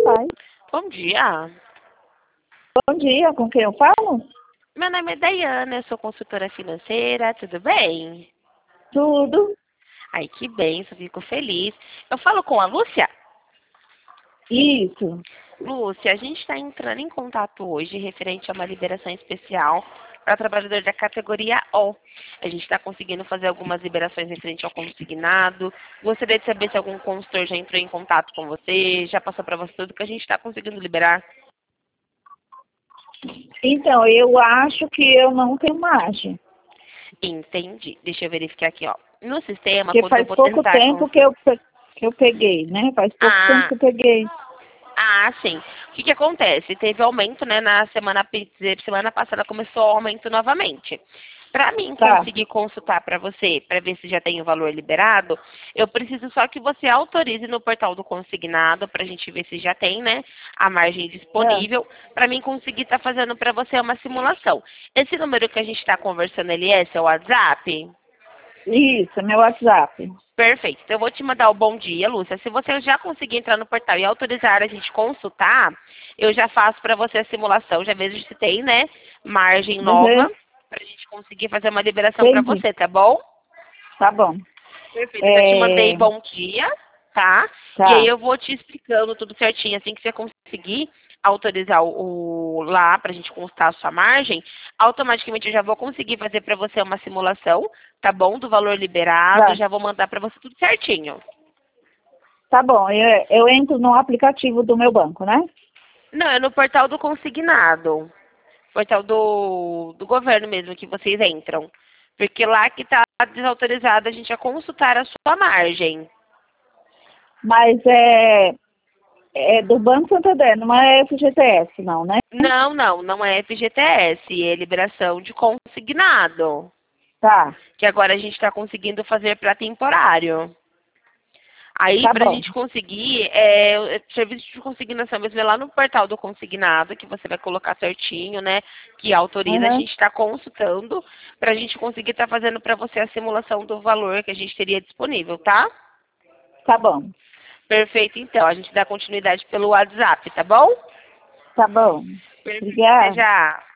faz. Bom dia. Bom dia, com quem eu falo? Meu nome é Daiana, eu sou consultora financeira, tudo bem? Tudo. Ai, que bem, só fico feliz. Eu falo com a Lúcia? Isso. Lúcia, a gente está entrando em contato hoje referente a uma liberação especial para trabalhador da categoria O. A gente está conseguindo fazer algumas liberações referente ao consignado. Gostaria de saber se algum consultor já entrou em contato com você, já passou para você tudo que a gente está conseguindo liberar. Então, eu acho que eu não tenho margem. Entendi. Deixa eu verificar aqui, ó. No sistema, Porque quando eu faz vou pouco tentar... tempo que eu peguei, né? Faz pouco tempo Ah, que eu peguei. sim. O que que acontece? Teve aumento, né, na semana passada começou o aumento novamente. Para mim Tá. conseguir consultar para você, para ver se já tem o valor liberado, eu preciso só que você autorize no portal do consignado, para a gente ver se já tem, né, a margem É. disponível, para mim conseguir estar fazendo para você uma simulação. Esse número que a gente está conversando, ele é seu WhatsApp? Isso, meu WhatsApp. Perfeito. Então, eu vou te mandar o bom dia, Lúcia. Se você já conseguir entrar no portal e autorizar a gente consultar, eu já faço para você a simulação, já vejo se tem, né, margem Uhum. nova, para a gente conseguir fazer uma liberação para Entendi. você, tá bom? Tá bom. Perfeito. Eu já te mandei É, bom dia, tá? E aí tá. eu vou te explicando tudo certinho, assim que você conseguir autorizar lá para a gente constar a sua margem, automaticamente eu já vou conseguir fazer para você uma simulação, tá bom? Do valor liberado, Tá. já vou mandar para você tudo certinho. Tá bom. Eu entro no aplicativo do meu banco, né? Não, é no portal do consignado. Portal do governo mesmo que vocês entram. Porque lá que está desautorizado a gente a consultar a sua margem. Mas é do Banco Santander, não é FGTS, não, né? Não, não, não é FGTS, é liberação de consignado. Tá. Que agora a gente está conseguindo fazer para temporário. Aí, Tá para a bom. gente conseguir, serviço de consignação mesmo é lá no portal do consignado, que você vai colocar certinho, né? Que autoriza, a Uhum. gente está consultando, para a gente conseguir estar fazendo para você a simulação do valor que a gente teria disponível, tá? Tá bom. Perfeito, então. A gente dá continuidade pelo WhatsApp, tá bom? Tá bom. Perfeito, até Obrigada. já.